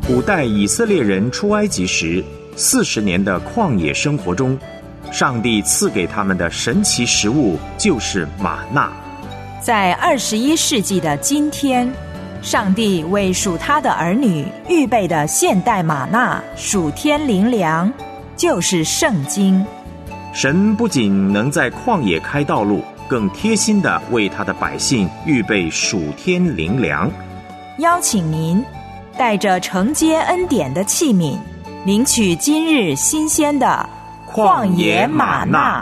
古代以色列人出埃及时40年的旷野生活中，上帝赐给他们的神奇食物就是玛纳。 在21世纪的今天，上帝为属他的儿女预备的现代玛纳属天灵粮，就是圣经。 神不仅能在旷野开道路，更贴心地为他的百姓预备属天灵粮。 邀请您带着承接恩典的器皿，领取今日新鲜的旷野玛纳。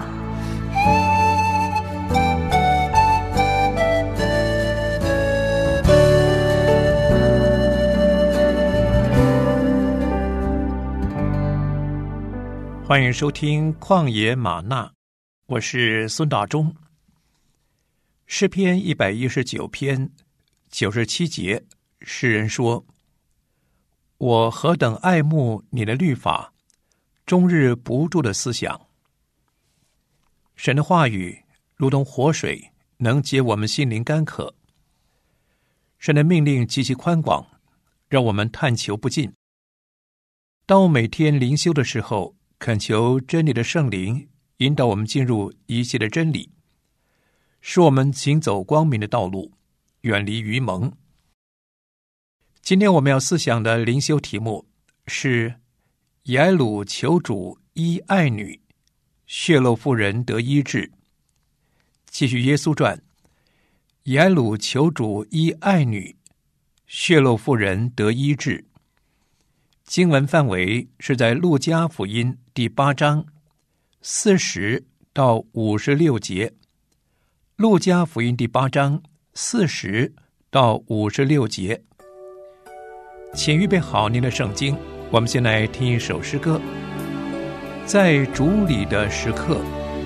欢迎收听旷野玛纳，我是孙大中。诗篇119篇97节，诗人说：我何等爱慕你的律法，终日不住的思想。神的话语如同活水，能解我们心灵干渴。神的命令极其宽广，让我们探求不尽。当我每天灵修的时候，恳求真理的圣灵引导我们进入一切的真理，使我们行走光明的道路，远离愚蒙。今天我们要思想的灵修题目是雅鲁求主医爱女，血漏妇人得医治。继续耶稣传，雅鲁求主医爱女，血漏妇人得医治。经文范围是在路加福音第8章40到56节。路加福音第8章40到56节。请预备好您的圣经，我们先来听一首诗歌，在主里的时刻。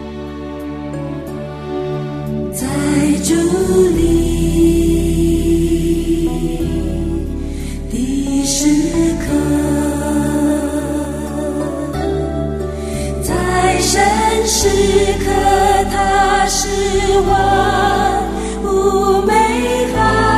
在主里的时刻，在神时刻，他是万物美好。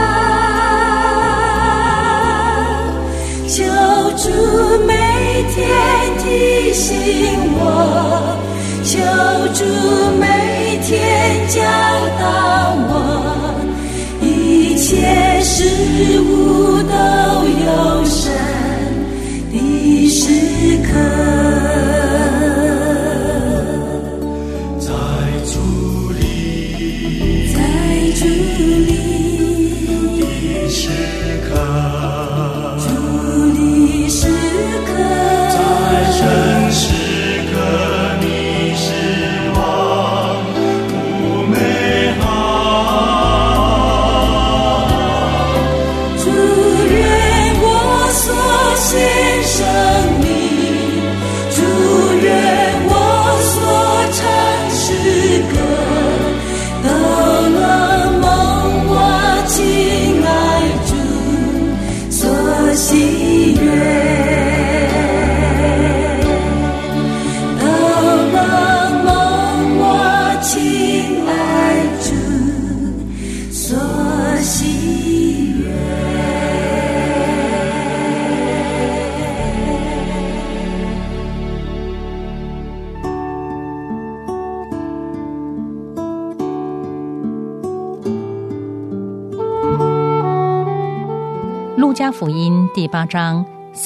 求主每天提醒我，求主每天教导我，一切事物都有神的时刻。 路加福音第8章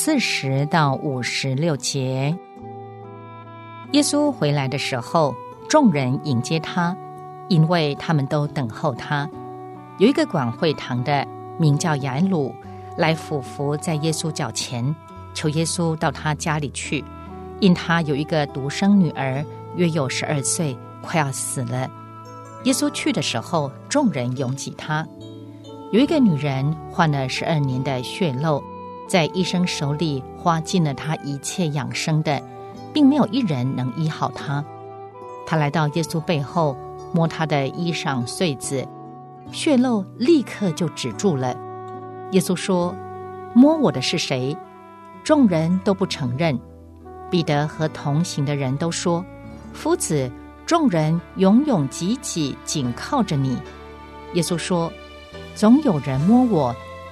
40到56节。耶稣回来的时候，众人迎接他，因为他们都等候他。有一个管会堂的，名叫雅鲁，来俯伏在耶稣脚前，求耶稣到他家里去，因他有一个独生女儿，约有12岁，快要死了。耶稣去的时候，众人拥挤他。有一个女人患了12年的血漏，在医生手里花尽了她一切养生的，并没有一人能医好她。她来到耶稣背后，摸他的衣裳穗子，血漏立刻就止住了。耶稣说：摸我的是谁？众人都不承认。彼得和同行的人都说：夫子，众人拥拥挤挤，紧靠着你。耶稣说：总有人摸我，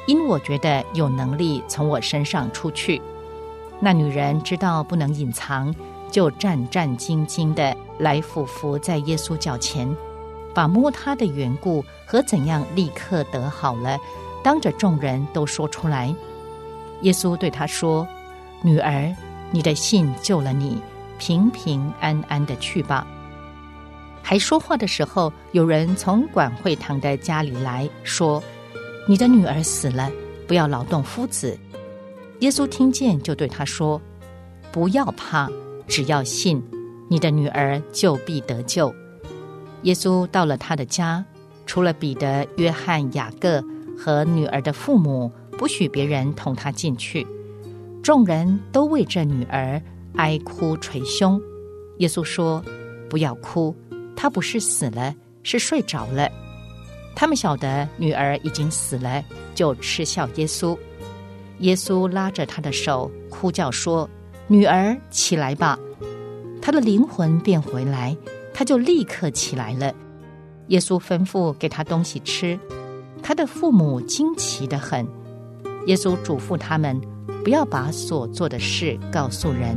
因我觉得有能力从我身上出去。那女人知道不能隐藏，就战战兢兢地来俯伏在耶稣脚前，把摸他的缘故和怎样立刻得好了，当着众人都说出来。耶稣对她说：女儿，你的信救了你，平平安安地去吧。还说话的时候，有人从管会堂的家里来说：你的女儿死了，不要劳动夫子。耶稣听见，就对他说：不要怕，只要信，你的女儿就必得救。耶稣到了他的家，除了彼得、约翰、雅各和女儿的父母，不许别人同他进去。众人都为这女儿哀哭捶胸。耶稣说：不要哭，她不是死了，是睡着了。他们晓得女儿已经死了，就嗤笑耶稣。耶稣拉着她的手，呼叫说：女儿，起来吧。她的灵魂便回来，她就立刻起来了。耶稣吩咐给她东西吃，她的父母惊奇得很。耶稣嘱咐他们，不要把所做的事告诉人。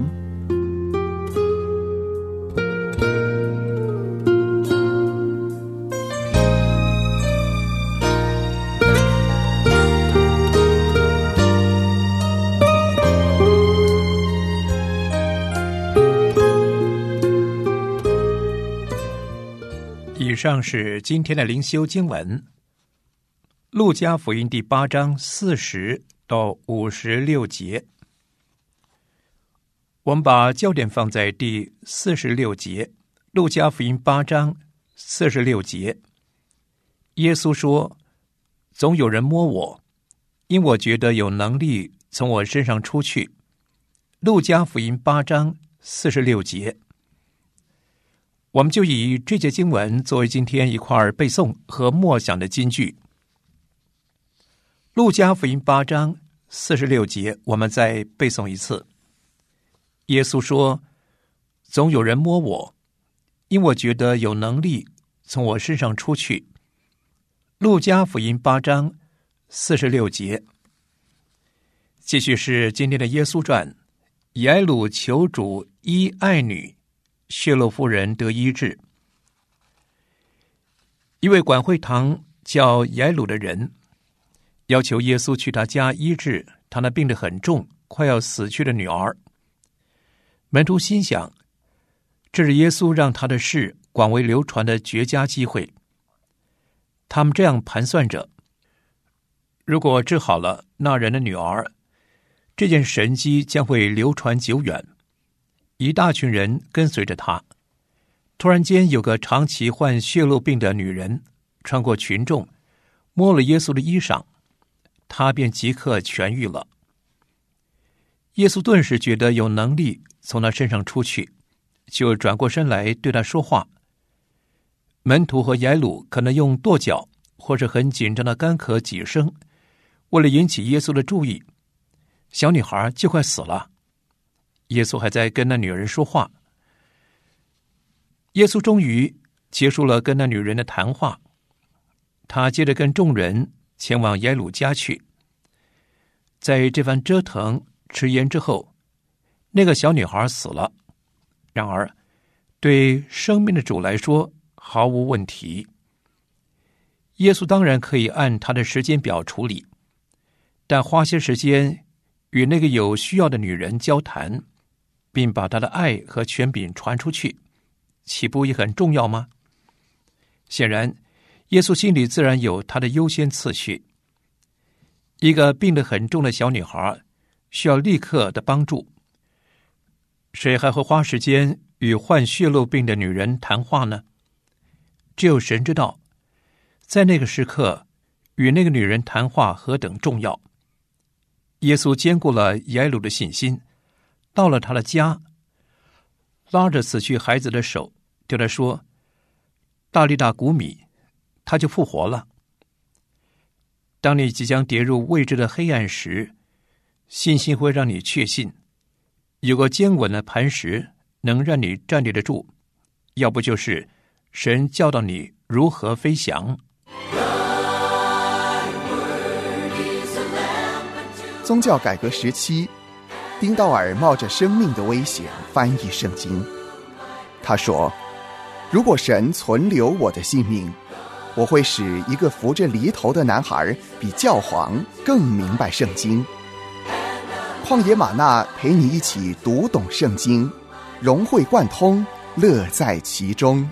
以上是今天的灵修经文，路加福音第8章40到56节。我们把焦点放在第46节，路加福音8章46节。耶稣说：总有人摸我，因我觉得有能力从我身上出去。路加福音8章46节。我们就以这节经文作为今天一块背诵和默想的金句。路加福音8章46节，我们再背诵一次。耶稣说：总有人摸我，因我觉得有能力从我身上出去。路加福音8章46节。继续是今天的耶稣传，雅鲁求主医爱女，血漏妇人得医治。一位管会堂叫雅鲁的人要求耶稣去他家医治他那病得很重快要死去的女儿。门徒心想，这是耶稣让他的事广为流传的绝佳机会。他们这样盘算着，如果治好了那人的女儿，这件神迹将会流传久远，一大群人跟随着他。突然间有个长期患血漏病的女人穿过群众，摸了耶稣的衣裳，他便即刻痊愈了。耶稣顿时觉得有能力从他身上出去，就转过身来对他说话。门徒和雅鲁可能用跺脚或是很紧张的干咳几声，为了引起耶稣的注意。小女孩就快死了，耶稣还在跟那女人说话。耶稣终于结束了跟那女人的谈话，他接着跟众人前往雅鲁家去。在这番折腾迟延之后，那个小女孩死了。然而对生命的主来说毫无问题。耶稣当然可以按他的时间表处理，但花些时间与那个有需要的女人交谈，并把他的爱和权柄传出去，岂不也很重要吗？显然耶稣心里自然有他的优先次序。一个病得很重的小女孩需要立刻的帮助，谁还会花时间与患血漏病的女人谈话呢？只有神知道，在那个时刻与那个女人谈话何等重要。耶稣兼顾了雅鲁的信心，到了他的家，拉着死去孩子的手，对他说：大利大古米，他就复活了。当你即将跌入未知的黑暗时，信心会让你确信，有个坚稳的磐石能让你站立得住，要不就是神教导你如何飞翔。 Thy word is a 宗教改革时期，丁道尔冒着生命的危险翻译圣经。他说，如果神存留我的性命，我会使一个扶着犁头的男孩比教皇更明白圣经。旷野吗哪陪你一起读懂圣经，融会贯通，乐在其中。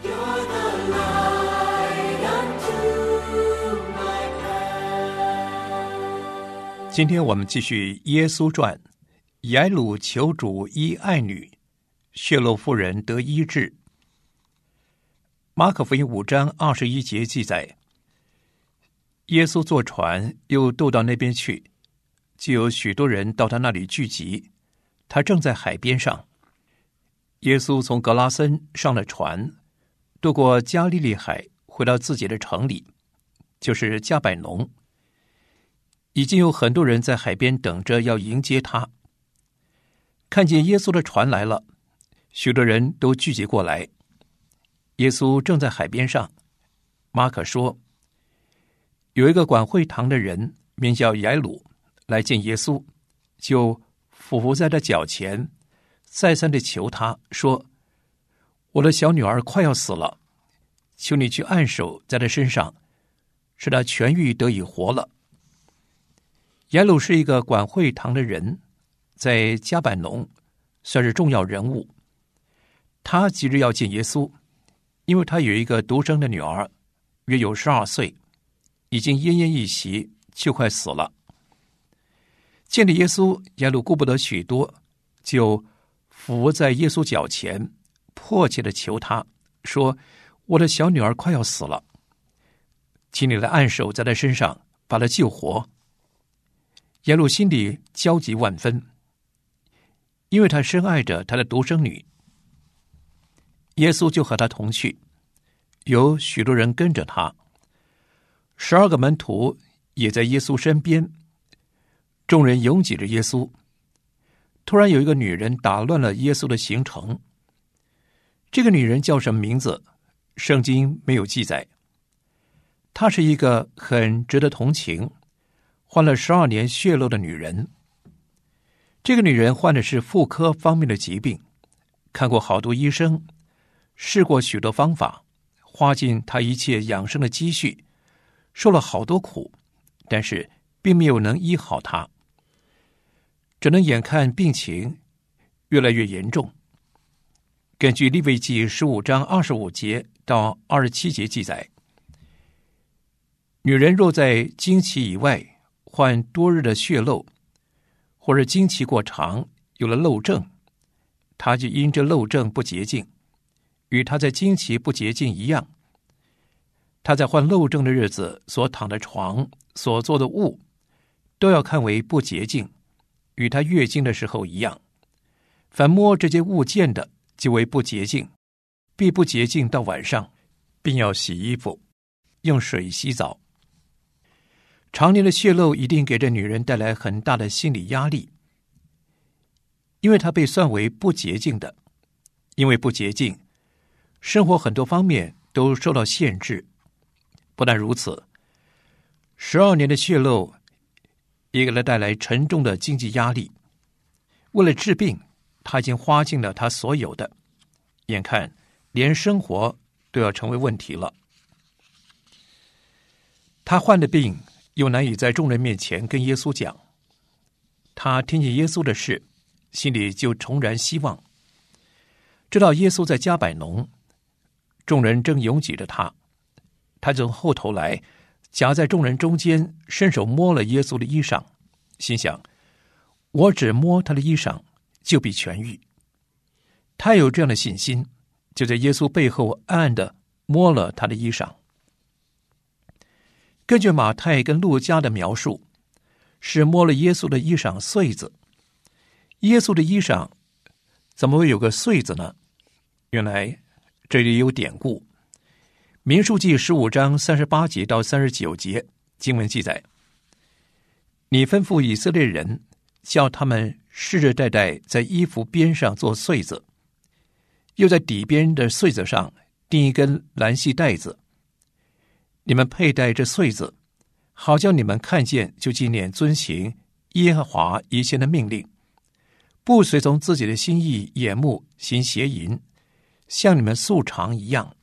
今天我们继续耶稣传，雅鲁求主医爱女，血漏妇人得医治。马可福音5章21节记载，耶稣坐船又渡到那边去，就有许多人到他那里聚集，他正在海边上。耶稣从格拉森上了船，渡过加利利海，回到自己的城里，就是加百农。已经有很多人在海边等着要迎接他。看见耶稣的船来了，许多人都聚集过来。耶稣正在海边上。马可说，有一个管会堂的人名叫雅鲁来见耶稣，就俯伏在他脚前，再三地求他说，我的小女儿快要死了，求你去按手在她身上，使她痊愈得以活了。雅鲁是一个管会堂的人，在加百农算是重要人物。他急着要见耶稣，因为他有一个独生的女儿，约有12岁，已经奄奄一息，就快死了。见了耶稣，雅鲁顾不得许多，就俯伏在耶稣脚前，迫切地求他说，我的小女儿快要死了，请你来按手在她身上，把她救活。雅鲁心里焦急万分，因为他深爱着他的独生女。耶稣就和他同去，有许多人跟着他，12个门徒也在耶稣身边。众人拥挤着耶稣。突然有一个女人打乱了耶稣的行程。这个女人叫什么名字？圣经没有记载。她是一个很值得同情，患了12年血漏的女人。这个女人患的是妇科方面的疾病，看过好多医生，试过许多方法，花尽她一切养生的积蓄，受了好多苦，但是并没有能医好她，只能眼看病情越来越严重。根据利未记15章25节到27节记载，女人若在经期以外患多日的血漏，或者经期过长有了漏症，她就因这漏症不洁净，与她在经期不洁净一样。她在患漏症的日子所躺的床、所做的物，都要看为不洁净，与她月经的时候一样。凡摸这些物件的，就为不洁净，必不洁净到晚上，并要洗衣服，用水洗澡。常年的血漏一定给这女人带来很大的心理压力，因为她被算为不洁净的。因为不洁净，生活很多方面都受到限制。不但如此，12年的血漏也给她带来沉重的经济压力。为了治病，她已经花尽了她所有的，眼看连生活都要成为问题了。她患的病又难以在众人面前跟耶稣讲，他听见耶稣的事，心里就重燃希望。知道耶稣在加百农，众人正拥挤着他，他从后头来，夹在众人中间，伸手摸了耶稣的衣裳，心想，我只摸他的衣裳，就必痊愈。他有这样的信心，就在耶稣背后暗暗地摸了他的衣裳。根据马太跟路加的描述，是摸了耶稣的衣裳穗子。耶稣的衣裳怎么会有个穗子呢？原来这里有典故。民数记15章38节到39节经文记载，你吩咐以色列人，叫他们世世代代在衣服边上做穗子，又在底边的穗子上钉一根蓝细带子。你们佩戴这穗子，好叫你们看见就纪念遵行耶和华以前的命令，不随从自己的心意眼目行邪淫，像你们素常一样。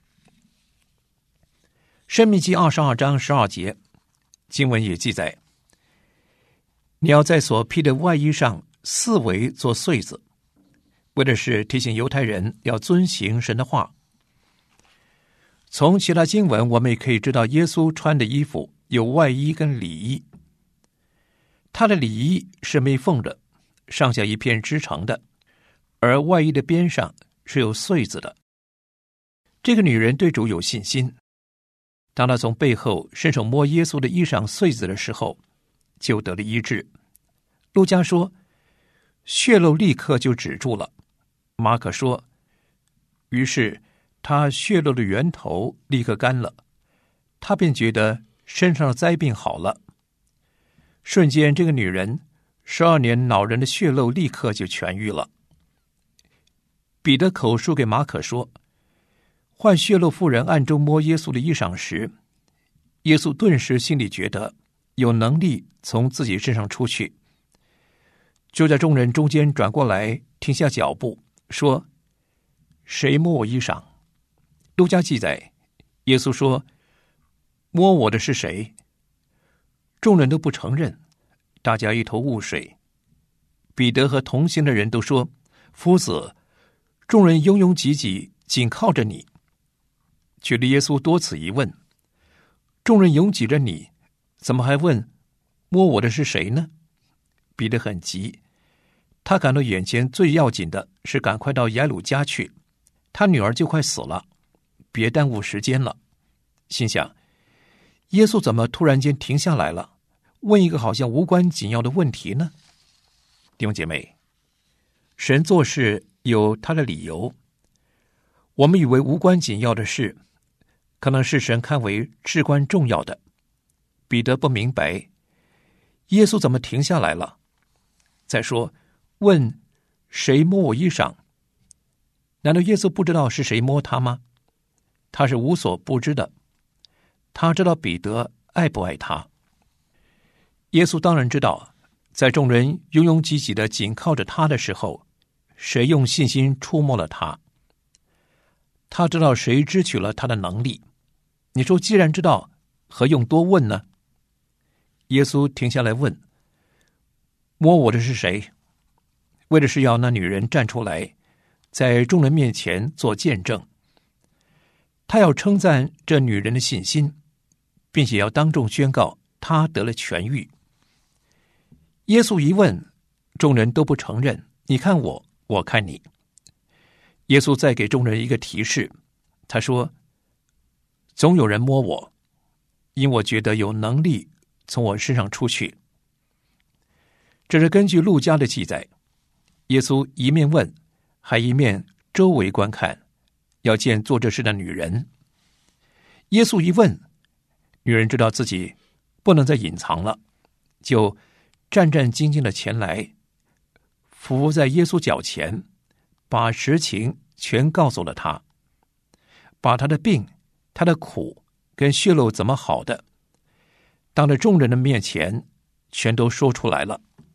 申命记22章12节经文也记载，你要在所披的外衣上四围做穗子，为的是提醒犹太人要遵行神的话。从其他经文我们也可以知道，耶稣穿的衣服有外衣跟里衣。他的里衣是没缝的，上下一片织成的，而外衣的边上是有穗子的。这个女人对主有信心，当她从背后伸手摸耶稣的衣裳穗子的时候，就得了医治。路加说，血漏立刻就止住了。马可说，于是他血漏的源头立刻干了，他便觉得身上的灾病好了。瞬间，这个女人12年恼人的血漏立刻就痊愈了。彼得口述给马可说，患血漏妇人暗中摸耶稣的衣裳时，耶稣顿时心里觉得有能力从自己身上出去，就在众人中间转过来，停下脚步，说，谁摸我衣裳？路加记载，耶稣说，摸我的是谁？众人都不承认，大家一头雾水。彼得和同行的人都说，夫子，众人拥拥挤挤，紧靠着你。觉得耶稣多此一问，众人拥挤着你，怎么还问摸我的是谁呢？彼得很急，他感到眼前最要紧的是赶快到雅鲁家去，他女儿就快死了，别耽误时间了。心想，耶稣怎么突然间停下来了，问一个好像无关紧要的问题呢？弟兄姐妹，神做事有他的理由，我们以为无关紧要的事，可能是神看为至关重要的。彼得不明白，耶稣怎么停下来了？再说，问谁摸我衣裳？难道耶稣不知道是谁摸他吗？他是无所不知的，他知道彼得爱不爱他。耶稣当然知道，在众人拥拥挤挤的紧靠着他的时候，谁用信心触摸了他。他知道谁支取了他的能力。你说既然知道，何用多问呢？耶稣停下来问，摸我的是谁？为的是要那女人站出来，在众人面前做见证。他要称赞这女人的信心，并且要当众宣告她得了痊愈。耶稣一问，众人都不承认，你看我，我看你。耶稣再给众人一个提示，他说，总有人摸我，因我觉得有能力从我身上出去。这是根据路加的记载，耶稣一面问，还一面周围观看，要见做这事的女人。耶稣一问，女人知道自己不能再隐藏了，就战战兢兢的前来，伏在耶稣脚前，把实情全告诉了他，把他的病、他的苦跟血漏怎么好的，当着众人的面前全都说出来了。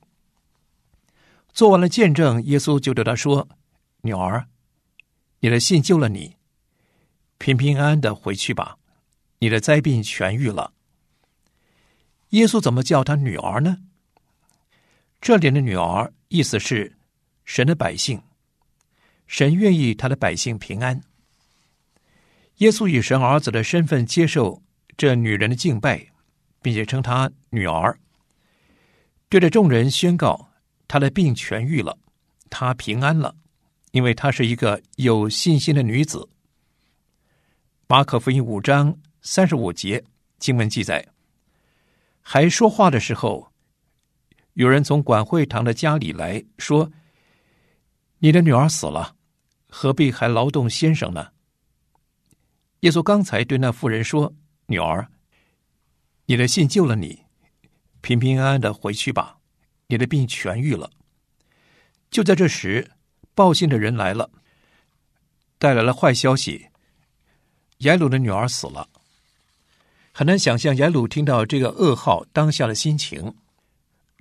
做完了见证，耶稣就对他说，女儿，你的信救了你，平平安安的回去吧，你的灾病痊愈了。耶稣怎么叫他女儿呢？这里的女儿意思是神的百姓，神愿意他的百姓平安。耶稣以神儿子的身份接受这女人的敬拜，并且称她女儿，对着众人宣告她的病痊愈了，她平安了，因为她是一个有信心的女子。马可福音5章35节经文记载，还说话的时候，有人从管会堂的家里来说，你的女儿死了，何必还劳动先生呢？耶稣刚才对那妇人说，女儿，你的信救了你，平平安安的回去吧，你的病痊愈了。就在这时，报信的人来了，带来了坏消息，雅鲁的女儿死了。很难想象雅鲁听到这个噩耗当下的心情，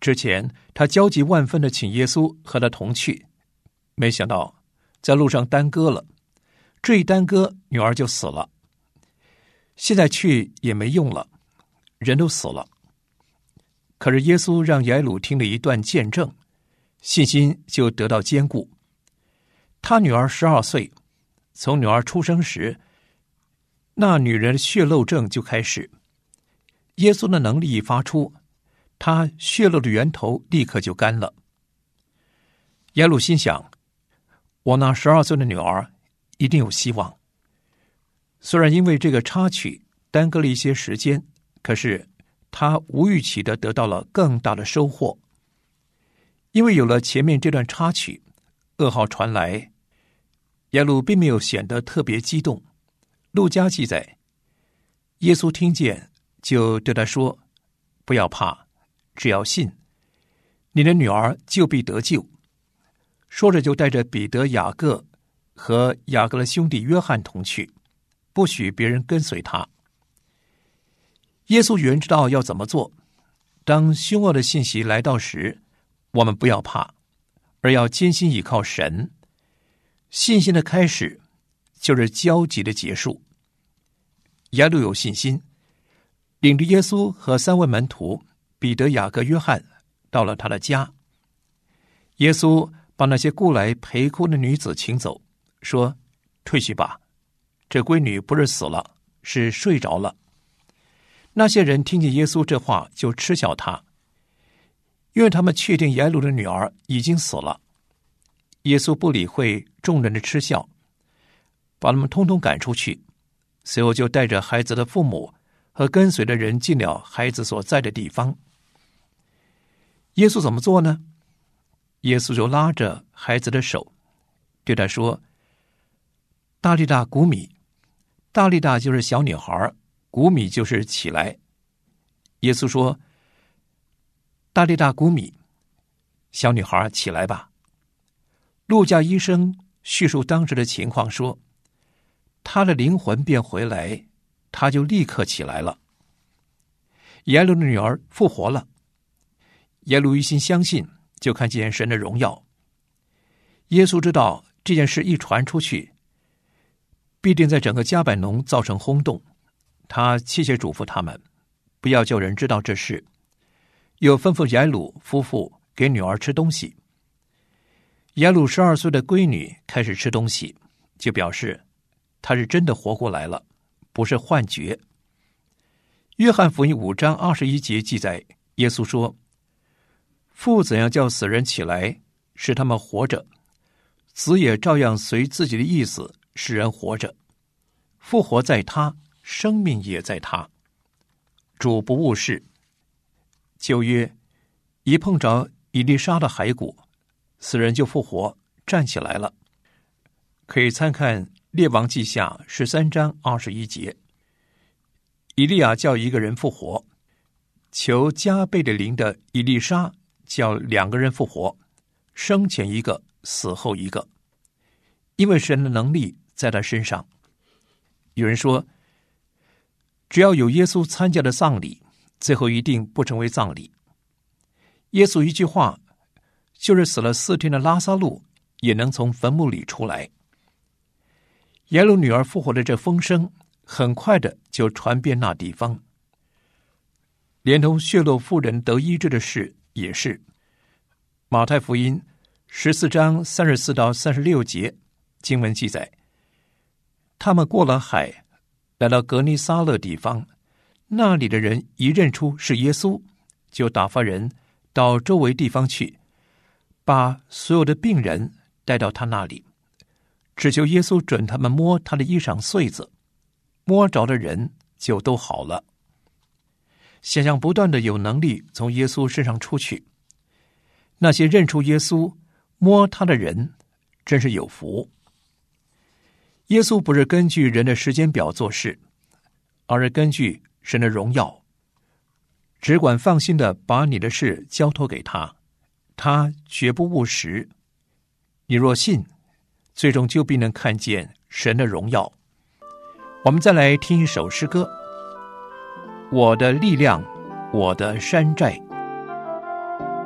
之前他焦急万分地请耶稣和他同去，没想到在路上耽搁了，这一耽搁女儿就死了。现在去也没用了，人都死了。可是耶稣让雅鲁听了一段见证，信心就得到坚固。他女儿12岁，从女儿出生时，那女人的血漏症就开始。耶稣的能力一发出，她血漏的源头立刻就干了。雅鲁心想，我那12岁的女儿一定有希望。虽然因为这个插曲耽搁了一些时间，可是他无预期地得到了更大的收获。因为有了前面这段插曲，噩耗传来，雅鲁并没有显得特别激动。路加记载，耶稣听见就对他说，不要怕，只要信，你的女儿就必得救。说着就带着彼得、雅各和雅各的兄弟约翰同去，不许别人跟随他。耶稣原知道要怎么做，当凶恶的信息来到时，我们不要怕，而要坚心倚靠神。信心的开始就是焦急的结束。雅鲁有信心，领着耶稣和3位门徒彼得、雅各、约翰到了他的家。耶稣把那些雇来陪哭的女子请走，说，退去吧，这闺女不是死了，是睡着了。那些人听见耶稣这话就嗤笑他，因为他们确定雅鲁的女儿已经死了。耶稣不理会众人的嗤笑，把他们通通赶出去，随后就带着孩子的父母和跟随的人进了孩子所在的地方。耶稣怎么做呢？耶稣就拉着孩子的手，对他说，大利大古米。大利大就是小女孩，古米就是起来。耶稣说，大利大古米，小女孩起来吧。路加医生叙述当时的情况说，他的灵魂便回来，他就立刻起来了。雅鲁的女儿复活了。雅鲁一心相信，就看见神的荣耀。耶稣知道这件事一传出去，必定在整个迦百农造成轰动。他切切嘱咐他们，不要叫人知道这事，又吩咐雅鲁夫妇给女儿吃东西。雅鲁12岁的闺女开始吃东西，就表示她是真的活过来了，不是幻觉。约翰福音5章21节记载，耶稣说，父怎样叫死人起来，使他们活着，子也照样随自己的意思使人活着。复活在他，生命也在他。主不误事。旧约一碰着以利沙的骸骨，死人就复活站起来了。可以参看列王记下13章21节。以利亚叫一个人复活，求加倍的灵的以利沙叫2个人复活，生前一个，死后一个，因为神的能力在他身上。有人说，只要有耶稣参加的葬礼，最后一定不成为葬礼。耶稣一句话，就是死了4天的拉撒路也能从坟墓里出来。雅鲁女儿复活的这风声很快的就传遍那地方，连同血漏妇人得医治的事也是。马太福音14章34到36节经文记载，他们过了海，来到格尼撒勒地方，那里的人一认出是耶稣，就打发人到周围地方去，把所有的病人带到他那里，只求耶稣准他们摸他的衣裳穗子，摸着的人就都好了。想象不断的有能力从耶稣身上出去，那些认出耶稣摸他的人真是有福。耶稣不是根据人的时间表做事，而是根据神的荣耀，只管放心的把你的事交托给他，他绝不误时。你若信，最终就必能看见神的荣耀。我们再来听一首诗歌，我的力量，我的山寨。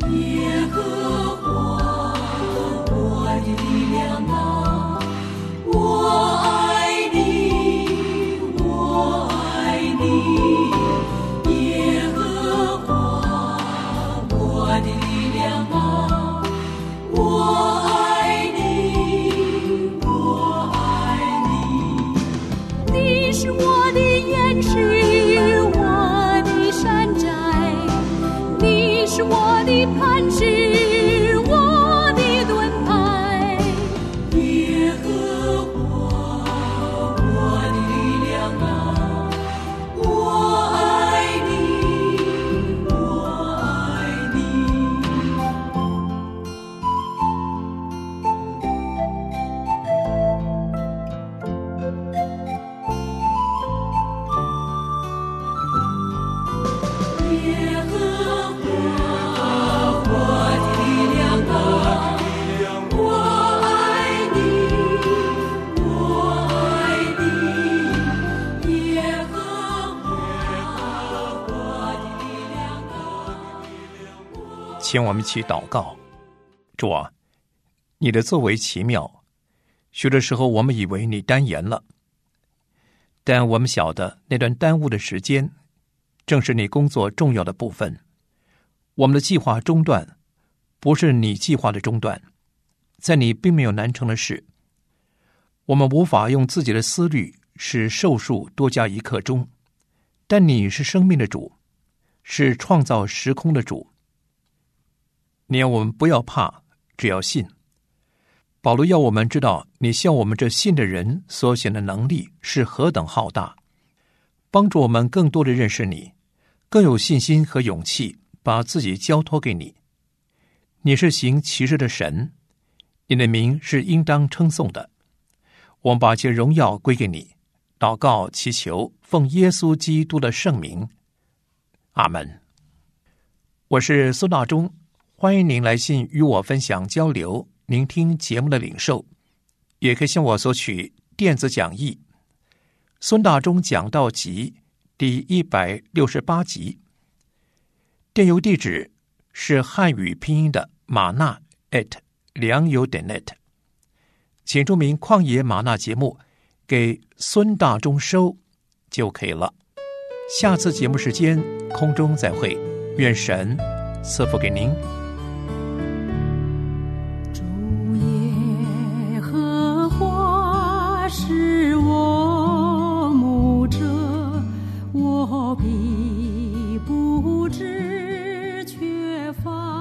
耶和华我的力量啊，我爱你，我爱你，耶和华我的力量啊，我爱你，我爱你。你是我的岩石，我的山寨，你是我的磐石，我的盾牌。耶和华我的力量啊，我爱你，我爱你。耶和华我的力量啊，我爱你，我爱你。耶和华我的力量啊。 请我们一起祷告。主啊，你的作为奇妙，许多时候我们以为你耽延了，但我们晓得那段耽误的时间正是你工作重要的部分。我们的计划中断不是你计划的中断，在你并没有难成的事。我们无法用自己的思虑使寿数多加一刻钟，但你是生命的主，是创造时空的主。你要我们不要怕，只要信。保罗要我们知道你向我们这信的人所显的能力是何等浩大，帮助我们更多的认识你，更有信心和勇气把自己交托给你。你是行奇事的神，你的名是应当称颂的。我们把这荣耀归给你，祷告祈求，奉耶稣基督的圣名，阿们。我是孙大中，欢迎您来信与我分享交流，聆听节目的领受，也可以向我索取电子讲义孙大中讲道集第168集，电邮地址是汉语拼音的玛纳@良友.net， 请注明旷野玛纳节目给孙大中收就可以了。下次节目时间空中再会，愿神赐福给您。 主耶和华是我牧者，我必不致缺乏。